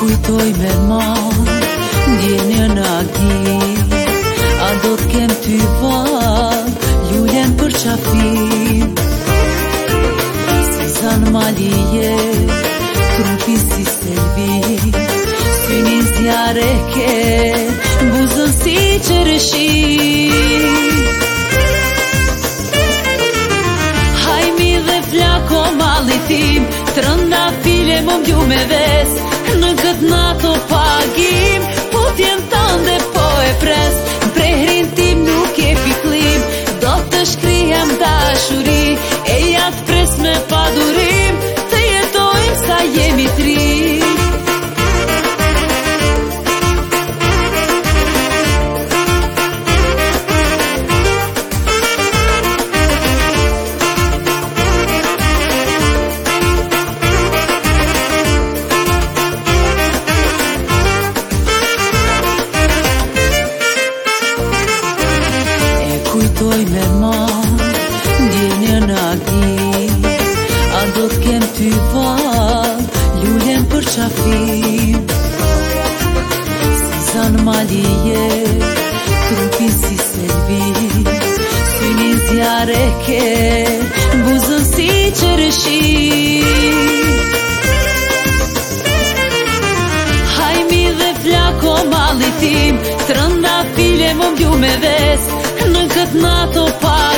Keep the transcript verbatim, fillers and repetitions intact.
kujtoj me mon ndjenja në agdim, a do t'kem ty val lullen për qafim. Si zan malije, trupi si selvi, synin zjarë e ke, buzën si qërëshim. Hajmi dhe flako malitim, trënda file më mgju me ves, në këtë nato pagim, po t'jen tënde po e pres, prehrin tim nuk e piklim, do të shkrihem dashuri, e jatë pres me padurim, të jetojmë sa jemi tri. Kujtoj me mon ndjenja në agdim, a do t'kem ty val lullen për qafim. Si zan malije, trupi si selvi, synin zjarë e ke, buzën si qërëshim. Hajmi dhe flako malitim, trënda file më mgju me ves, në këtë nato pa